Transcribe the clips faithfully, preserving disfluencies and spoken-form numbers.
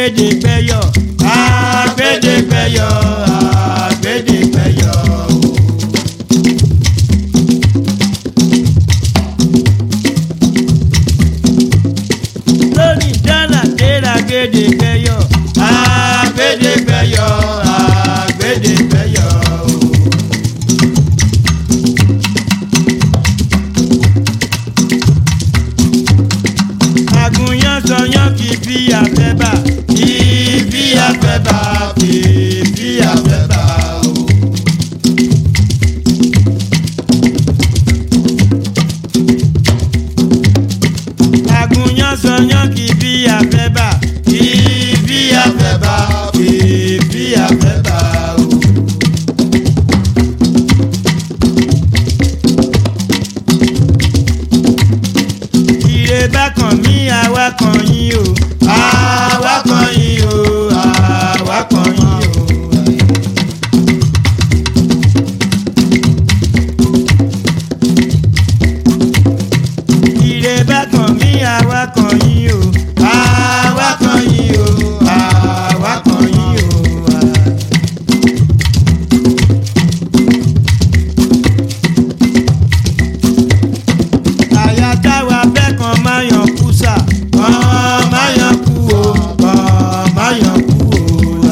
àgbédègbẹ́yọ̀ àgbédègbẹ́yọ̀ àgbédègbẹ́yọ̀. lónìí dọ́là tẹ́ra àgbédègbẹ́yọ̀ àgbédègbẹ́yọ̀ àgbédègbẹ́yọ̀. àgùnyán sọyán kì í fi àfẹ́ bà kì í fi àfẹ́ bà kì í fi àfẹ́ bà o. àgùnyán sọyán kì í fi àfẹ́ bà kì í fi àfẹ́ bà kì í fi àfẹ́ bà o. ire bá kàn mí àwa kàn yín o àwa kàn yín o àwa kàn yín o. ire bá kàn mí àwa kàn yín o àwa kàn yín o àwa kàn yín o. àyà táwa bẹ́ẹ̀ kan máa yàn kú sà kan máa yàn kú o kan máa yàn kú o.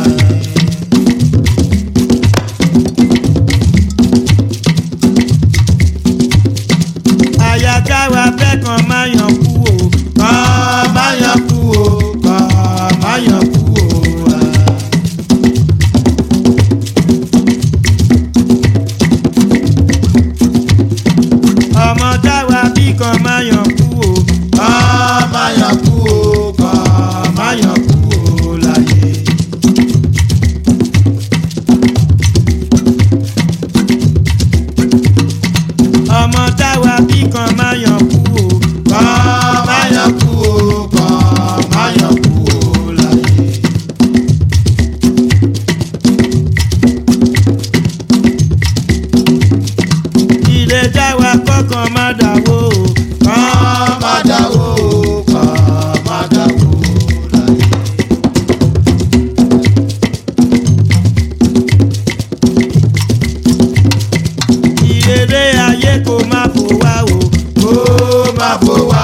àyà táwa bẹ́ẹ̀ kan máa yàn kú o kan máa yàn kú o kan máa yàn kú o. ọmọ táwa bí kan máa yàn kú o kan máa yàn kú o kan máa yàn kú o láyé. ọmọ táwa bí kan máa yàn kú o kan máa yàn kú o kan máa yàn kú o láyé. ilé táwa kọ́kàn má dáwó o kàn má dáwó o kàn má dáwó láyé. ìrere ayé kò má fò wá o kò má fò wá